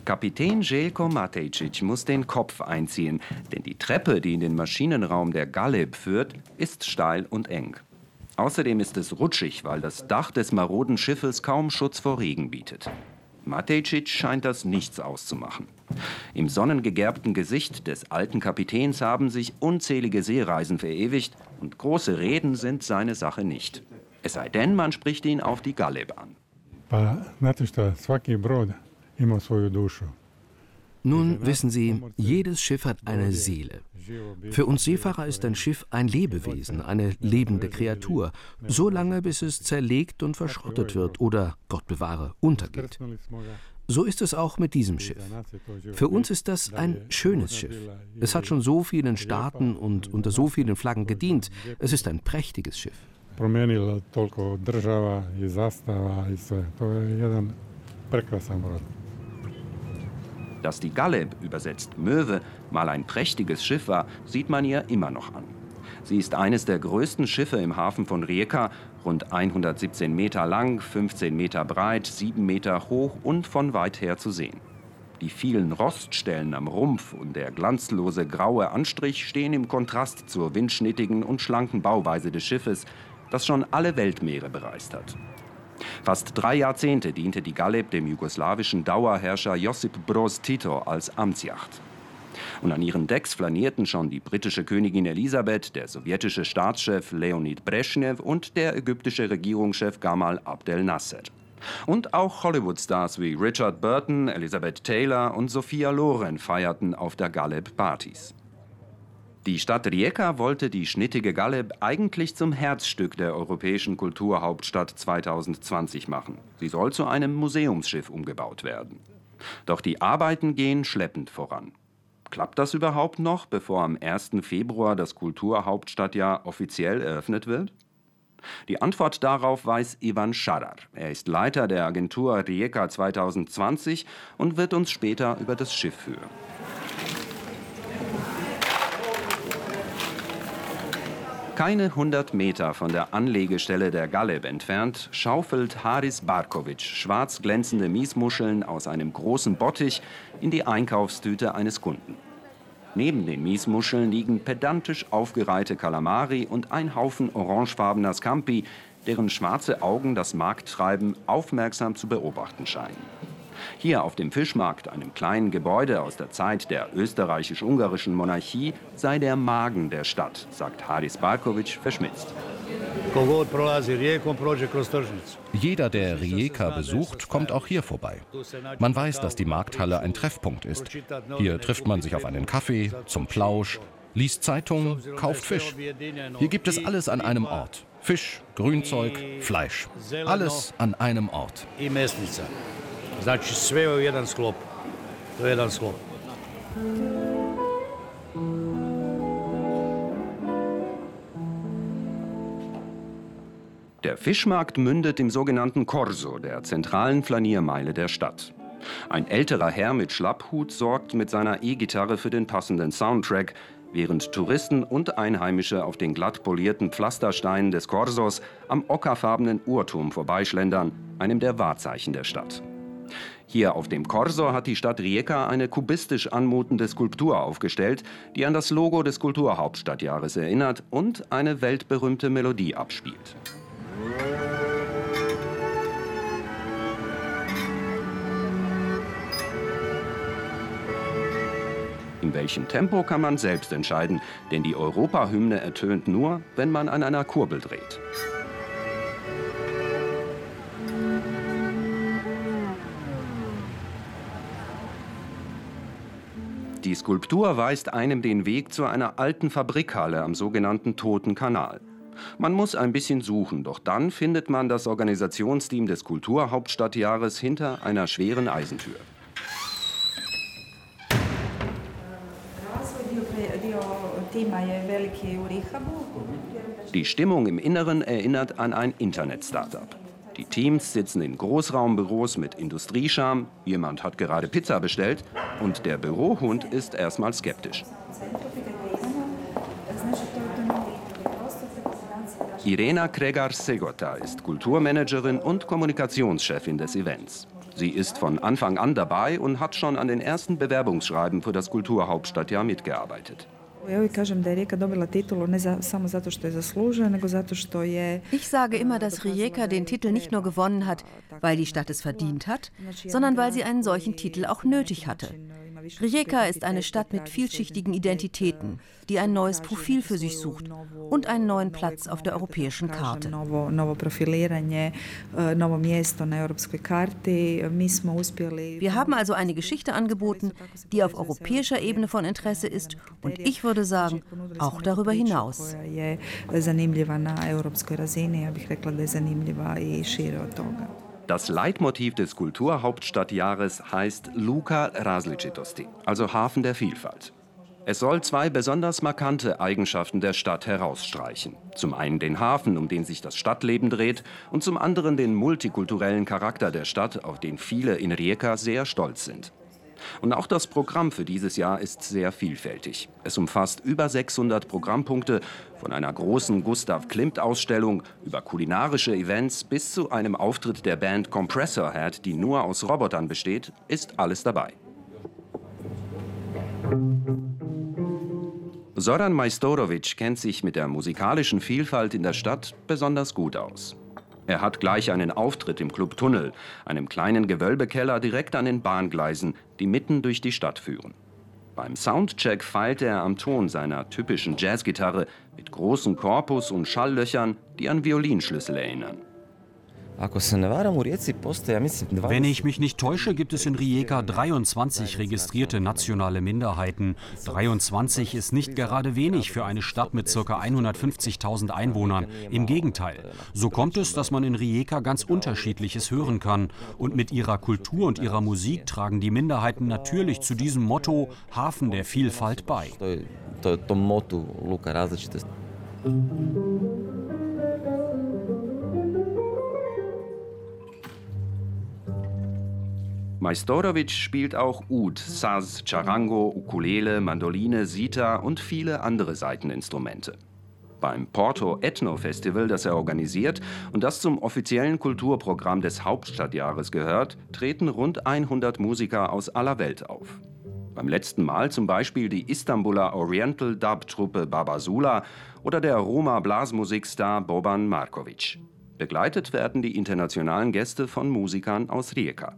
Kapitän Željko Matejčić muss den Kopf einziehen, denn die Treppe, die in den Maschinenraum der Galeb führt, ist steil und eng. Außerdem ist es rutschig, weil das Dach des maroden Schiffes kaum Schutz vor Regen bietet. Matejčić scheint das nichts auszumachen. Im sonnengegerbten Gesicht des alten Kapitäns haben sich unzählige Seereisen verewigt und große Reden sind seine Sache nicht. Es sei denn, man spricht ihn auf die Galeb an. Nun, wissen Sie, jedes Schiff hat eine Seele. Für uns Seefahrer ist ein Schiff ein Lebewesen, eine lebende Kreatur, so lange, bis es zerlegt und verschrottet wird oder, Gott bewahre, untergeht. So ist es auch mit diesem Schiff. Für uns ist das ein schönes Schiff. Es hat schon so vielen Staaten und unter so vielen Flaggen gedient. Es ist ein prächtiges Schiff. Dass die Galeb, übersetzt Möwe, mal ein prächtiges Schiff war, sieht man ihr immer noch an. Sie ist eines der größten Schiffe im Hafen von Rijeka, rund 117 Meter lang, 15 Meter breit, 7 Meter hoch und von weit her zu sehen. Die vielen Roststellen am Rumpf und der glanzlose graue Anstrich stehen im Kontrast zur windschnittigen und schlanken Bauweise des Schiffes, das schon alle Weltmeere bereist hat. Fast 3 Jahrzehnte diente die Galeb dem jugoslawischen Dauerherrscher Josip Broz Tito als Amtsjacht. Und an ihren Decks flanierten schon die britische Königin Elisabeth, der sowjetische Staatschef Leonid Breschnew und der ägyptische Regierungschef Gamal Abdel Nasser. Und auch Hollywood-Stars wie Richard Burton, Elizabeth Taylor und Sophia Loren feierten auf der Galeb Partys. Die Stadt Rijeka wollte die schnittige Galeb eigentlich zum Herzstück der europäischen Kulturhauptstadt 2020 machen. Sie soll zu einem Museumsschiff umgebaut werden. Doch die Arbeiten gehen schleppend voran. Klappt das überhaupt noch, bevor am 1. Februar das Kulturhauptstadtjahr offiziell eröffnet wird? Die Antwort darauf weiß Ivan Scharar. Er ist Leiter der Agentur Rijeka 2020 und wird uns später über das Schiff führen. Keine 100 Meter von der Anlegestelle der Galeb entfernt schaufelt Haris Barkovic schwarz glänzende Miesmuscheln aus einem großen Bottich in die Einkaufstüte eines Kunden. Neben den Miesmuscheln liegen pedantisch aufgereihte Kalamari und ein Haufen orangefarbener Scampi, deren schwarze Augen das Markttreiben aufmerksam zu beobachten scheinen. Hier auf dem Fischmarkt, einem kleinen Gebäude aus der Zeit der österreichisch-ungarischen Monarchie, sei der Magen der Stadt, sagt Haris Barkovic verschmitzt. Jeder, der Rijeka besucht, kommt auch hier vorbei. Man weiß, dass die Markthalle ein Treffpunkt ist. Hier trifft man sich auf einen Kaffee, zum Plausch, liest Zeitungen, kauft Fisch. Hier gibt es alles an einem Ort. Fisch, Grünzeug, Fleisch. Alles an einem Ort. Znači sve u jedan sklop. To je jedan sklop. Der Fischmarkt mündet im sogenannten Korso, der zentralen Flaniermeile der Stadt. Ein älterer Herr mit Schlapphut sorgt mit seiner E-Gitarre für den passenden Soundtrack, während Touristen und Einheimische auf den glatt polierten Pflastersteinen des Korsos am ockerfarbenen Uhrturm vorbeischlendern, einem der Wahrzeichen der Stadt. Hier auf dem Korso hat die Stadt Rijeka eine kubistisch anmutende Skulptur aufgestellt, die an das Logo des Kulturhauptstadtjahres erinnert und eine weltberühmte Melodie abspielt. In welchem Tempo kann man selbst entscheiden, denn die Europahymne ertönt nur, wenn man an einer Kurbel dreht. Die Skulptur weist einem den Weg zu einer alten Fabrikhalle am sogenannten Toten Kanal. Man muss ein bisschen suchen, doch dann findet man das Organisationsteam des Kulturhauptstadtjahres hinter einer schweren Eisentür. Die Stimmung im Inneren erinnert an ein Internet-Startup. Die Teams sitzen in Großraumbüros mit Industriescharme, jemand hat gerade Pizza bestellt und der Bürohund ist erstmal skeptisch. Irena Kregar-Segota ist Kulturmanagerin und Kommunikationschefin des Events. Sie ist von Anfang an dabei und hat schon an den ersten Bewerbungsschreiben für das Kulturhauptstadtjahr mitgearbeitet. Ich sage immer, dass Rijeka den Titel nicht nur gewonnen hat, weil die Stadt es verdient hat, sondern weil sie einen solchen Titel auch nötig hatte. Rijeka ist eine Stadt mit vielschichtigen Identitäten, die ein neues Profil für sich sucht und einen neuen Platz auf der europäischen Karte. Wir haben also eine Geschichte angeboten, die auf europäischer Ebene von Interesse ist und ich würde sagen, auch darüber hinaus. Das Leitmotiv des Kulturhauptstadtjahres heißt Luka Različitosti, also Hafen der Vielfalt. Es soll zwei besonders markante Eigenschaften der Stadt herausstreichen. Zum einen den Hafen, um den sich das Stadtleben dreht, und zum anderen den multikulturellen Charakter der Stadt, auf den viele in Rijeka sehr stolz sind. Und auch das Programm für dieses Jahr ist sehr vielfältig. Es umfasst über 600 Programmpunkte, von einer großen Gustav Klimt-Ausstellung über kulinarische Events bis zu einem Auftritt der Band Compressor Head, die nur aus Robotern besteht, ist alles dabei. Zoran Majstorovic kennt sich mit der musikalischen Vielfalt in der Stadt besonders gut aus. Er hat gleich einen Auftritt im Club Tunnel, einem kleinen Gewölbekeller direkt an den Bahngleisen, die mitten durch die Stadt führen. Beim Soundcheck feilt er am Ton seiner typischen Jazzgitarre mit großem Korpus und Schalllöchern, die an Violinschlüssel erinnern. Wenn ich mich nicht täusche, gibt es in Rijeka 23 registrierte nationale Minderheiten. 23 ist nicht gerade wenig für eine Stadt mit ca. 150.000 Einwohnern. Im Gegenteil. So kommt es, dass man in Rijeka ganz Unterschiedliches hören kann. Und mit ihrer Kultur und ihrer Musik tragen die Minderheiten natürlich zu diesem Motto Hafen der Vielfalt bei. Majstorovic spielt auch Oud, Saz, Charango, Ukulele, Mandoline, Sitar und viele andere Saiteninstrumente. Beim Porto Ethno Festival, das er organisiert und das zum offiziellen Kulturprogramm des Hauptstadtjahres gehört, treten rund 100 Musiker aus aller Welt auf. Beim letzten Mal zum Beispiel die Istanbuler Oriental Dub-Truppe Babasula oder der Roma-Blasmusikstar Boban Markovic. Begleitet werden die internationalen Gäste von Musikern aus Rijeka.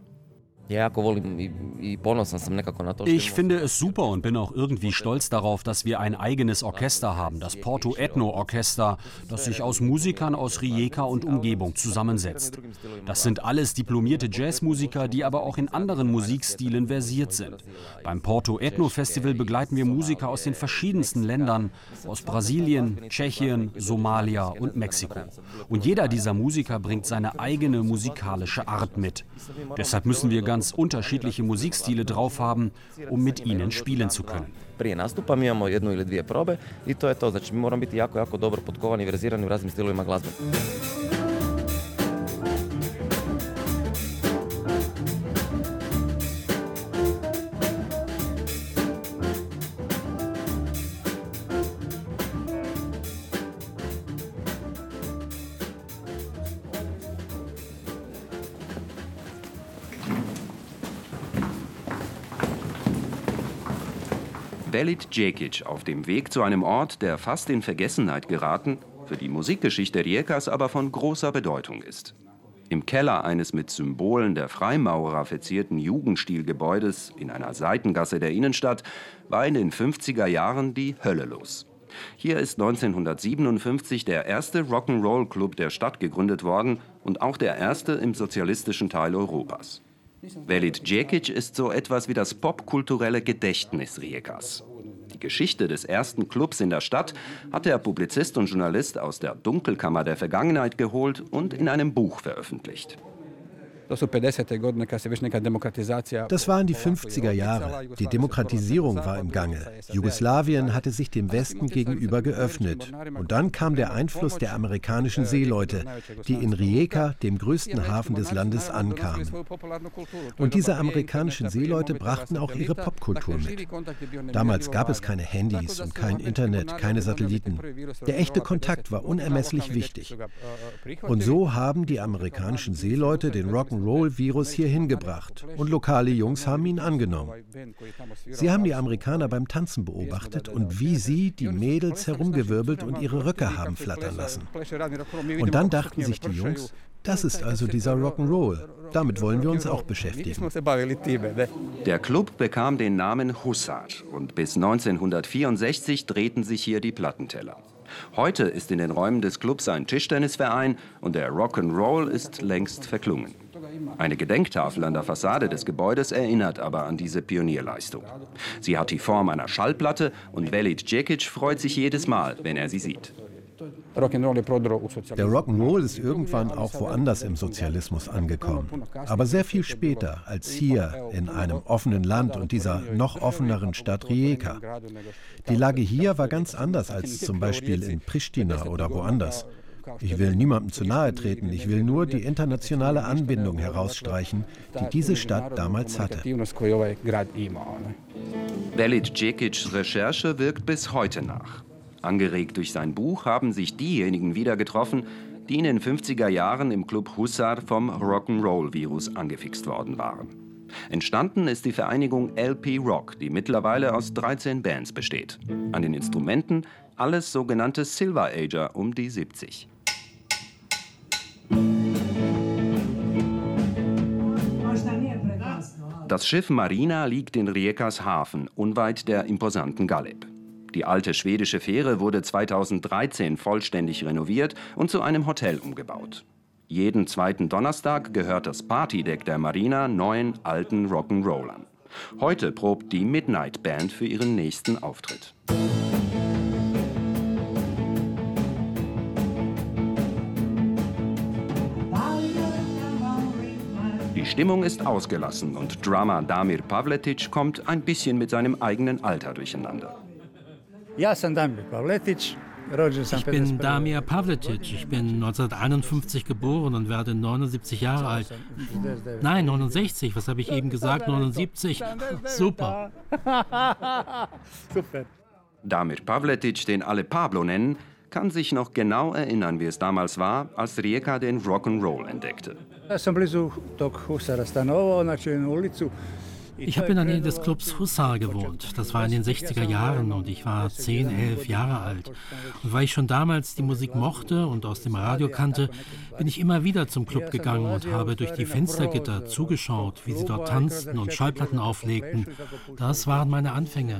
Ich finde es super und bin auch irgendwie stolz darauf, dass wir ein eigenes Orchester haben, das Porto Ethno Orchester, das sich aus Musikern aus Rijeka und Umgebung zusammensetzt. Das sind alles diplomierte Jazzmusiker, die aber auch in anderen Musikstilen versiert sind. Beim Porto Ethno Festival begleiten wir Musiker aus den verschiedensten Ländern, aus Brasilien, Tschechien, Somalia und Mexiko. Und jeder dieser Musiker bringt seine eigene musikalische Art mit. Deshalb müssen wir ganz unterschiedliche Musikstile drauf haben, um mit ihnen spielen zu können. Prije nastupa mi imamo jednu ili dvije probe I to je to. Znači mi moramo biti jako dobro potkovani, verzirani u raznim stilovima glazbe. Velid Djekic auf dem Weg zu einem Ort, der fast in Vergessenheit geraten, für die Musikgeschichte Rijekas aber von großer Bedeutung ist. Im Keller eines mit Symbolen der Freimaurer verzierten Jugendstilgebäudes in einer Seitengasse der Innenstadt war in den 50er Jahren die Hölle los. Hier ist 1957 der erste Rock'n'Roll-Club der Stadt gegründet worden und auch der erste im sozialistischen Teil Europas. Velid Djekic ist so etwas wie das popkulturelle Gedächtnis Rijekas. Die Geschichte des ersten Clubs in der Stadt hat der Publizist und Journalist aus der Dunkelkammer der Vergangenheit geholt und in einem Buch veröffentlicht. Das waren die 50er Jahre. Die Demokratisierung war im Gange. Jugoslawien hatte sich dem Westen gegenüber geöffnet. Und dann kam der Einfluss der amerikanischen Seeleute, die in Rijeka, dem größten Hafen des Landes, ankamen. Und diese amerikanischen Seeleute brachten auch ihre Popkultur mit. Damals gab es keine Handys und kein Internet, keine Satelliten. Der echte Kontakt war unermesslich wichtig. Und so haben die amerikanischen Seeleute den Rock'n'Roll Rock'n'Roll-Virus hierhin gebracht und lokale Jungs haben ihn angenommen. Sie haben die Amerikaner beim Tanzen beobachtet und wie sie die Mädels herumgewirbelt und ihre Röcke haben flattern lassen. Und dann dachten sich die Jungs, das ist also dieser Rock'n'Roll. Damit wollen wir uns auch beschäftigen. Der Club bekam den Namen Hussar und bis 1964 drehten sich hier die Plattenteller. Heute ist in den Räumen des Clubs ein Tischtennisverein und der Rock'n'Roll ist längst verklungen. Eine Gedenktafel an der Fassade des Gebäudes erinnert aber an diese Pionierleistung. Sie hat die Form einer Schallplatte und Velid Djekic freut sich jedes Mal, wenn er sie sieht. Der Rock'n'Roll ist irgendwann auch woanders im Sozialismus angekommen. Aber sehr viel später als hier in einem offenen Land und dieser noch offeneren Stadt Rijeka. Die Lage hier war ganz anders als zum Beispiel in Pristina oder woanders. Ich will niemandem zu nahe treten, ich will nur die internationale Anbindung herausstreichen, die diese Stadt damals hatte. Velid Djekics Recherche wirkt bis heute nach. Angeregt durch sein Buch haben sich diejenigen wieder getroffen, die in den 50er Jahren im Club Hussar vom Rock'n'Roll-Virus angefixt worden waren. Entstanden ist die Vereinigung LP Rock, die mittlerweile aus 13 Bands besteht. An den Instrumenten alles sogenannte Silver Ager um die 70. Das Schiff Marina liegt in Rijekas Hafen, unweit der imposanten Galeb. Die alte schwedische Fähre wurde 2013 vollständig renoviert und zu einem Hotel umgebaut. Jeden zweiten Donnerstag gehört das Partydeck der Marina neuen alten Rock'n'Rollern. Heute probt die Midnight Band für ihren nächsten Auftritt. Die Stimmung ist ausgelassen und Drummer Damir Pavletic kommt ein bisschen mit seinem eigenen Alter durcheinander. Ich bin Damir Pavletic. Ich bin 1951 geboren und werde 79 Jahre alt. Nein, 69. Was habe ich eben gesagt? 79. Super. Damir Pavletic, den alle Pablo nennen, kann sich noch genau erinnern, wie es damals war, als Rijeka den Rock'n'Roll entdeckte. Ich habe in der Nähe des Clubs Hussar gewohnt. Das war in den 60er Jahren und ich war 10, 11 Jahre alt. Und weil ich schon damals die Musik mochte und aus dem Radio kannte, bin ich immer wieder zum Club gegangen und habe durch die Fenstergitter zugeschaut, wie sie dort tanzten und Schallplatten auflegten. Das waren meine Anfänge.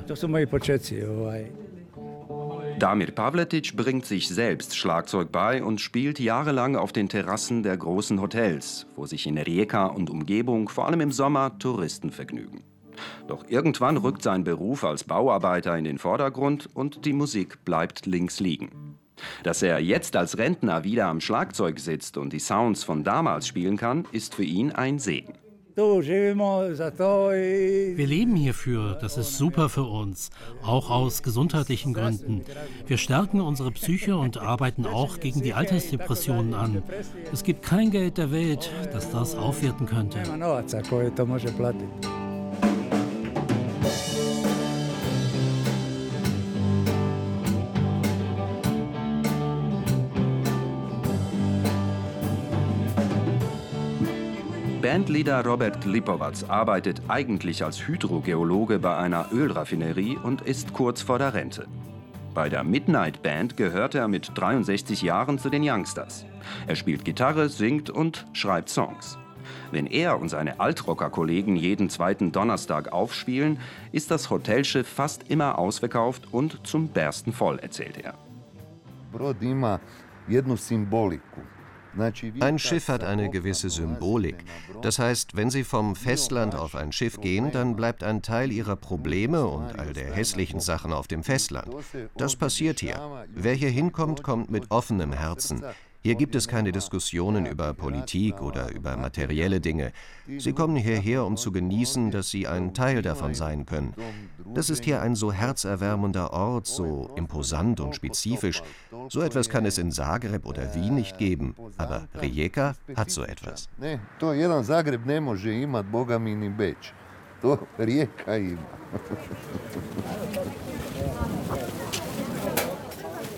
Damir Pavletic bringt sich selbst Schlagzeug bei und spielt jahrelang auf den Terrassen der großen Hotels, wo sich in Rijeka und Umgebung vor allem im Sommer Touristen vergnügen. Doch irgendwann rückt sein Beruf als Bauarbeiter in den Vordergrund und die Musik bleibt links liegen. Dass er jetzt als Rentner wieder am Schlagzeug sitzt und die Sounds von damals spielen kann, ist für ihn ein Segen. Wir leben hierfür, das ist super für uns, auch aus gesundheitlichen Gründen. Wir stärken unsere Psyche und arbeiten auch gegen die Altersdepressionen an. Es gibt kein Geld der Welt, das das aufwerten könnte. Bandleader Robert Lipovac arbeitet eigentlich als Hydrogeologe bei einer Ölraffinerie und ist kurz vor der Rente. Bei der Midnight Band gehört er mit 63 Jahren zu den Youngsters. Er spielt Gitarre, singt und schreibt Songs. Wenn er und seine Altrocker-Kollegen jeden zweiten Donnerstag aufspielen, ist das Hotelschiff fast immer ausverkauft und zum Bersten voll, erzählt er. Ein Schiff hat eine gewisse Symbolik. Das heißt, wenn Sie vom Festland auf ein Schiff gehen, dann bleibt ein Teil Ihrer Probleme und all der hässlichen Sachen auf dem Festland. Das passiert hier. Wer hier hinkommt, kommt mit offenem Herzen. Hier gibt es keine Diskussionen über Politik oder über materielle Dinge. Sie kommen hierher, um zu genießen, dass Sie ein Teil davon sein können. Das ist hier ein so herzerwärmender Ort, so imposant und spezifisch. So etwas kann es in Zagreb oder Wien nicht geben, aber Rijeka hat so etwas.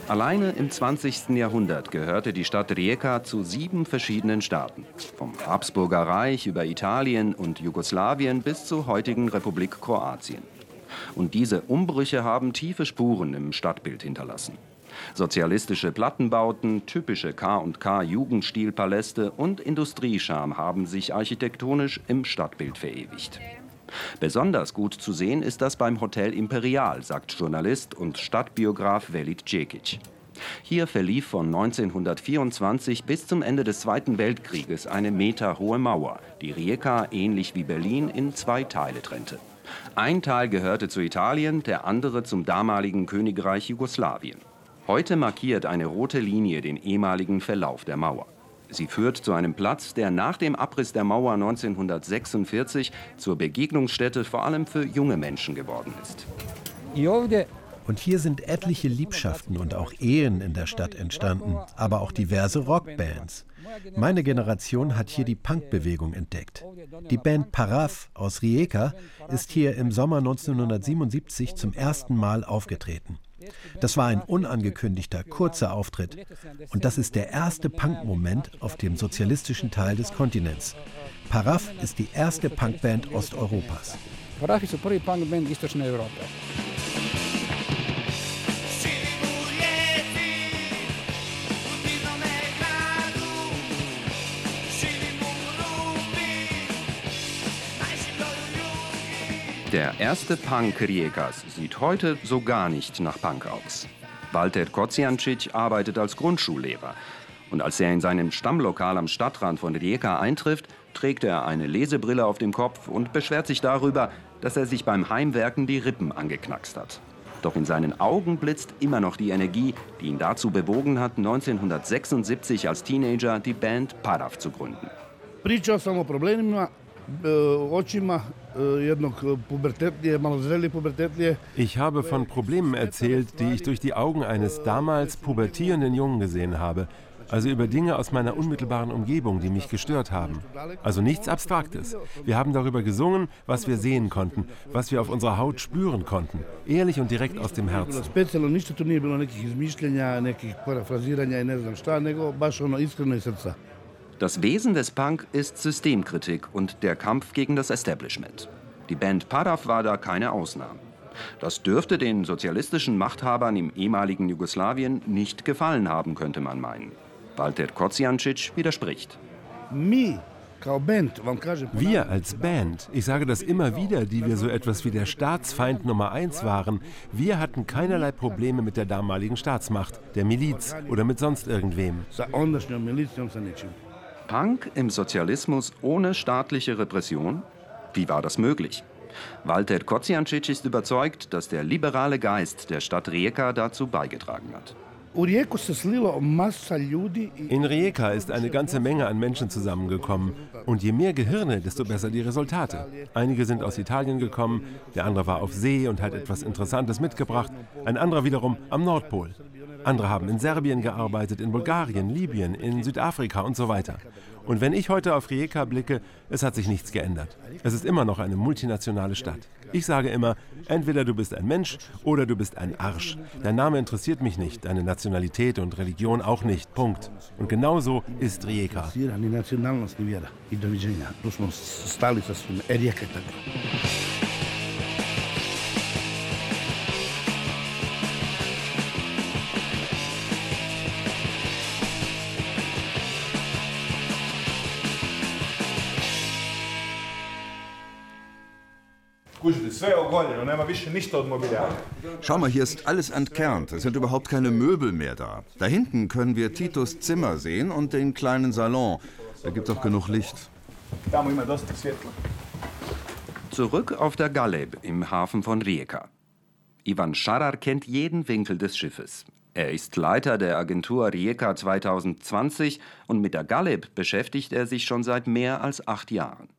Alleine im 20. Jahrhundert gehörte die Stadt Rijeka zu 7 verschiedenen Staaten. Vom Habsburger Reich über Italien und Jugoslawien bis zur heutigen Republik Kroatien. Und diese Umbrüche haben tiefe Spuren im Stadtbild hinterlassen. Sozialistische Plattenbauten, typische K&K-Jugendstilpaläste und Industriescham haben sich architektonisch im Stadtbild verewigt. Besonders gut zu sehen ist das beim Hotel Imperial, sagt Journalist und Stadtbiograf Velid Cekic. Hier verlief von 1924 bis zum Ende des Zweiten Weltkrieges eine meterhohe Mauer, die Rijeka ähnlich wie Berlin in 2 Teile trennte. Ein Teil gehörte zu Italien, der andere zum damaligen Königreich Jugoslawien. Heute markiert eine rote Linie den ehemaligen Verlauf der Mauer. Sie führt zu einem Platz, der nach dem Abriss der Mauer 1946 zur Begegnungsstätte vor allem für junge Menschen geworden ist. Und hier sind etliche Liebschaften und auch Ehen in der Stadt entstanden, aber auch diverse Rockbands. Meine Generation hat hier die Punkbewegung entdeckt. Die Band Paraf aus Rijeka ist hier im Sommer 1977 zum ersten Mal aufgetreten. Das war ein unangekündigter, kurzer Auftritt. Und das ist der erste Punk-Moment auf dem sozialistischen Teil des Kontinents. Paraf ist die erste Punkband Osteuropas. Paraf ist die erste Punkband Osteuropa. Der erste Punk Rijekas sieht heute so gar nicht nach Punk aus. Walter Kocijancic arbeitet als Grundschullehrer. Und als er in seinem Stammlokal am Stadtrand von Rijeka eintrifft, trägt er eine Lesebrille auf dem Kopf und beschwert sich darüber, dass er sich beim Heimwerken die Rippen angeknackst hat. Doch in seinen Augen blitzt immer noch die Energie, die ihn dazu bewogen hat, 1976 als Teenager die Band Paraf zu gründen. Ich habe von Problemen erzählt, die ich durch die Augen eines damals pubertierenden Jungen gesehen habe. Also über Dinge aus meiner unmittelbaren Umgebung, die mich gestört haben. Also nichts Abstraktes. Wir haben darüber gesungen, was wir sehen konnten, was wir auf unserer Haut spüren konnten. Ehrlich und direkt aus dem Herzen. Das Wesen des Punk ist Systemkritik und der Kampf gegen das Establishment. Die Band Paraf war da keine Ausnahme. Das dürfte den sozialistischen Machthabern im ehemaligen Jugoslawien nicht gefallen haben, könnte man meinen. Walter Kocijancic widerspricht. Wir als Band, ich sage das immer wieder, die wir so etwas wie der Staatsfeind Nummer 1 waren, wir hatten keinerlei Probleme mit der damaligen Staatsmacht, der Miliz oder mit sonst irgendwem. Punk im Sozialismus ohne staatliche Repression? Wie war das möglich? Walter Kocijancic ist überzeugt, dass der liberale Geist der Stadt Rijeka dazu beigetragen hat. In Rijeka ist eine ganze Menge an Menschen zusammengekommen. Und je mehr Gehirne, desto besser die Resultate. Einige sind aus Italien gekommen, der andere war auf See und hat etwas Interessantes mitgebracht, ein anderer wiederum am Nordpol. Andere haben in Serbien gearbeitet, in Bulgarien, Libyen, in Südafrika und so weiter. Und wenn ich heute auf Rijeka blicke, es hat sich nichts geändert. Es ist immer noch eine multinationale Stadt. Ich sage immer, entweder du bist ein Mensch oder du bist ein Arsch. Dein Name interessiert mich nicht, deine Nationalität und Religion auch nicht. Punkt. Und genau so ist Rijeka. Schau mal, hier ist alles entkernt. Es sind überhaupt keine Möbel mehr da. Da hinten können wir Titos Zimmer sehen und den kleinen Salon. Da gibt es auch genug Licht. Zurück auf der Galeb im Hafen von Rijeka. Ivan Scharar kennt jeden Winkel des Schiffes. Er ist Leiter der Agentur Rijeka 2020 und mit der Galeb beschäftigt er sich schon seit mehr als 8 Jahren.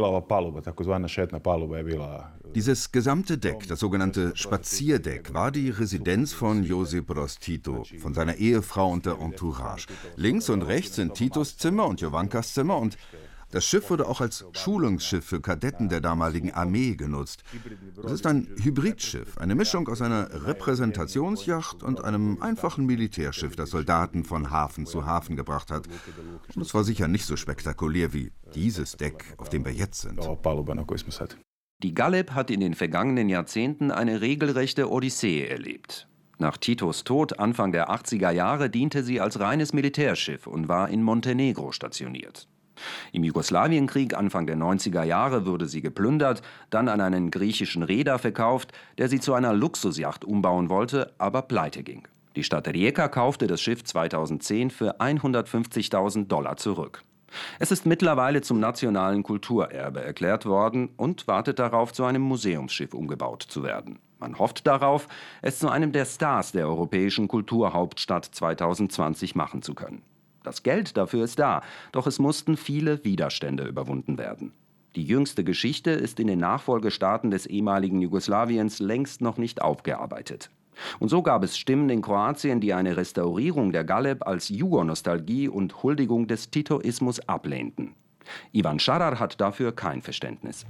Dieses gesamte Deck, das sogenannte Spazierdeck, war die Residenz von Josip Broz Tito, von seiner Ehefrau und der Entourage. Links und rechts sind Titos Zimmer und Jovankas Zimmer und Das Schiff wurde auch als Schulungsschiff für Kadetten der damaligen Armee genutzt. Es ist ein Hybridschiff, eine Mischung aus einer Repräsentationsjacht und einem einfachen Militärschiff, das Soldaten von Hafen zu Hafen gebracht hat. Und es war sicher nicht so spektakulär wie dieses Deck, auf dem wir jetzt sind. Die Galeb hat in den vergangenen Jahrzehnten eine regelrechte Odyssee erlebt. Nach Titos Tod Anfang der 80er Jahre diente sie als reines Militärschiff und war in Montenegro stationiert. Im Jugoslawienkrieg Anfang der 90er Jahre wurde sie geplündert, dann an einen griechischen Reeder verkauft, der sie zu einer Luxusjacht umbauen wollte, aber pleite ging. Die Stadt Rijeka kaufte das Schiff 2010 für $150.000 zurück. Es ist mittlerweile zum nationalen Kulturerbe erklärt worden und wartet darauf, zu einem Museumsschiff umgebaut zu werden. Man hofft darauf, es zu einem der Stars der europäischen Kulturhauptstadt 2020 machen zu können. Das Geld dafür ist da, doch es mussten viele Widerstände überwunden werden. Die jüngste Geschichte ist in den Nachfolgestaaten des ehemaligen Jugoslawiens längst noch nicht aufgearbeitet. Und so gab es Stimmen in Kroatien, die eine Restaurierung der Galeb als Jugonostalgie und Huldigung des Titoismus ablehnten. Ivan Šarar hat dafür kein Verständnis.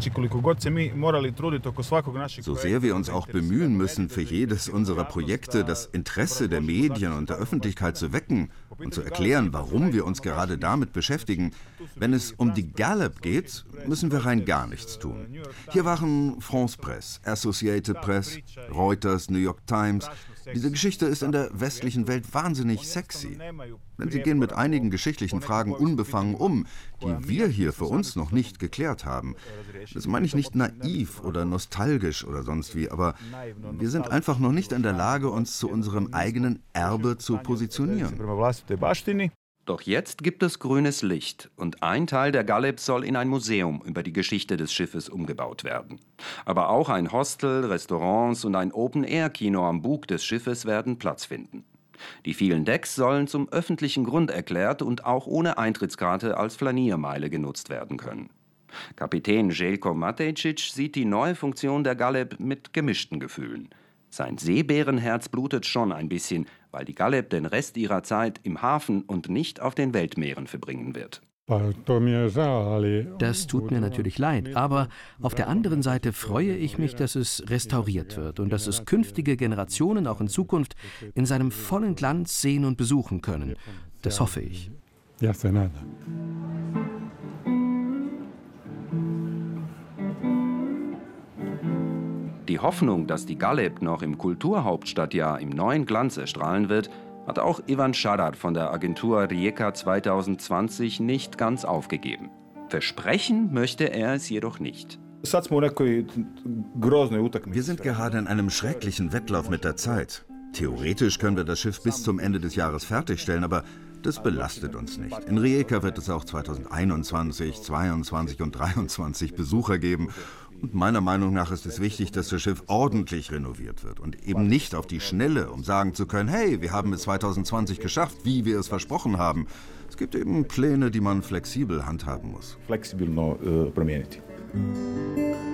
So sehr wir uns auch bemühen müssen, für jedes unserer Projekte das Interesse der Medien und der Öffentlichkeit zu wecken und zu erklären, warum wir uns gerade damit beschäftigen, wenn es um die Galeb geht, müssen wir rein gar nichts tun. Hier waren France Presse, Associated Press, Reuters, New York Times. Diese Geschichte ist in der westlichen Welt wahnsinnig sexy. Denn sie gehen mit einigen geschichtlichen Fragen unbefangen um, die wir hier für uns noch nicht geklärt haben. Das meine ich nicht naiv oder nostalgisch oder sonst wie, aber wir sind einfach noch nicht in der Lage, uns zu unserem eigenen Erbe zu positionieren. Doch jetzt gibt es grünes Licht und ein Teil der Galeb soll in ein Museum über die Geschichte des Schiffes umgebaut werden. Aber auch ein Hostel, Restaurants und ein Open-Air-Kino am Bug des Schiffes werden Platz finden. Die vielen Decks sollen zum öffentlichen Grund erklärt und auch ohne Eintrittskarte als Flaniermeile genutzt werden können. Kapitän Željko Matejčić sieht die neue Funktion der Galeb mit gemischten Gefühlen. Sein Seebärenherz blutet schon ein bisschen, weil die Galeb den Rest ihrer Zeit im Hafen und nicht auf den Weltmeeren verbringen wird. Das tut mir natürlich leid, aber auf der anderen Seite freue ich mich, dass es restauriert wird und dass es künftige Generationen auch in Zukunft in seinem vollen Glanz sehen und besuchen können. Das hoffe ich. Die Hoffnung, dass die Galeb noch im Kulturhauptstadtjahr im neuen Glanz erstrahlen wird, hat auch Ivan Šarar von der Agentur Rijeka 2020 nicht ganz aufgegeben. Versprechen möchte er es jedoch nicht. Wir sind gerade in einem schrecklichen Wettlauf mit der Zeit. Theoretisch können wir das Schiff bis zum Ende des Jahres fertigstellen, aber das belastet uns nicht. In Rijeka wird es auch 2021, 2022 und 2023 Besucher geben. Und meiner Meinung nach ist es wichtig, dass das Schiff ordentlich renoviert wird und eben nicht auf die Schnelle, um sagen zu können, hey, wir haben es 2020 geschafft, wie wir es versprochen haben. Es gibt eben Pläne, die man flexibel handhaben muss. Flexibilno promijeniti.